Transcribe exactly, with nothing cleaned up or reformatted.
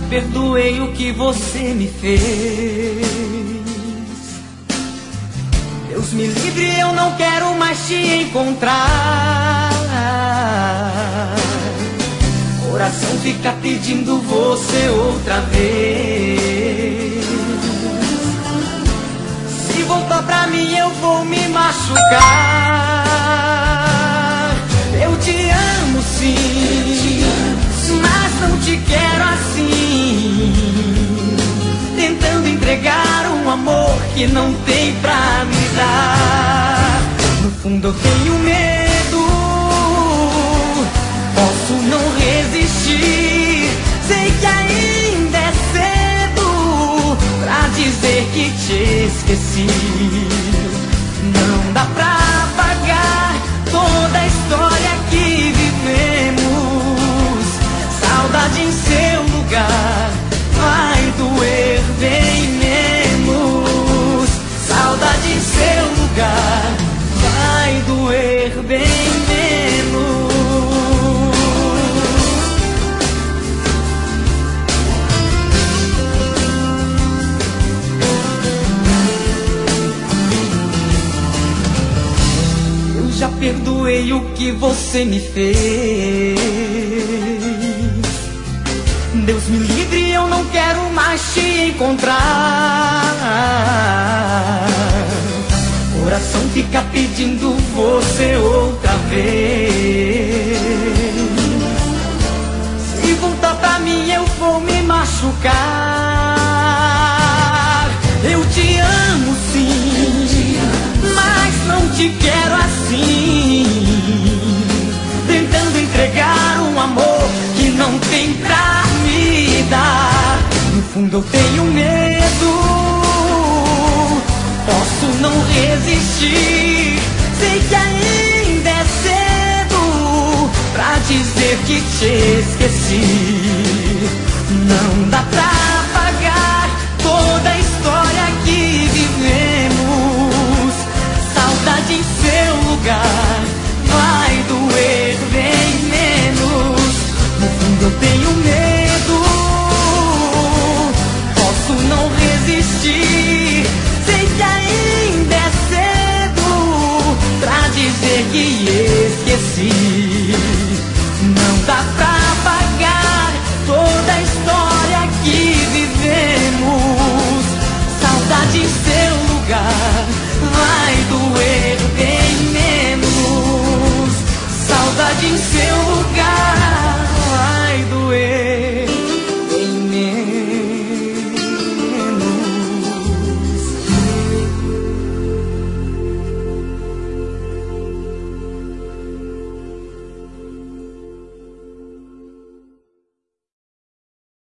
perdoei o que você me fez. Deus me livre, eu não quero mais te encontrar. Coração fica pedindo você outra vez. Se voltar pra mim eu vou me machucar. Eu te amo sim, mas não te quero assim, tentando entregar um amor que não tem pra me dar. No fundo eu tenho medo, posso não resistir. Sei que ainda é cedo pra dizer que te esqueci. Não dá pra apagar toda a história que vivemos. Saudade em seu lugar vai doer bem menos. Saudade em seu lugar vai doer bem menos. Eu já perdoei o que você me fez. Deus me livre, eu não quero mais te encontrar. Coração fica pedindo você outra vez. Se voltar pra mim eu vou me machucar. Eu te amo sim, mas não te quero assim, tentando entregar um amor que não tem pra me dar. No fundo eu tenho medo, posso não resistir. Sei que ainda é cedo pra dizer que te esqueci. Não dá pra apagar toda a história que vivemos. Saudade em seu lugar vai doer bem menos. No fundo eu tenho medo, posso não resistir. Sei que ainda é cedo pra dizer que esqueci. Não dá pra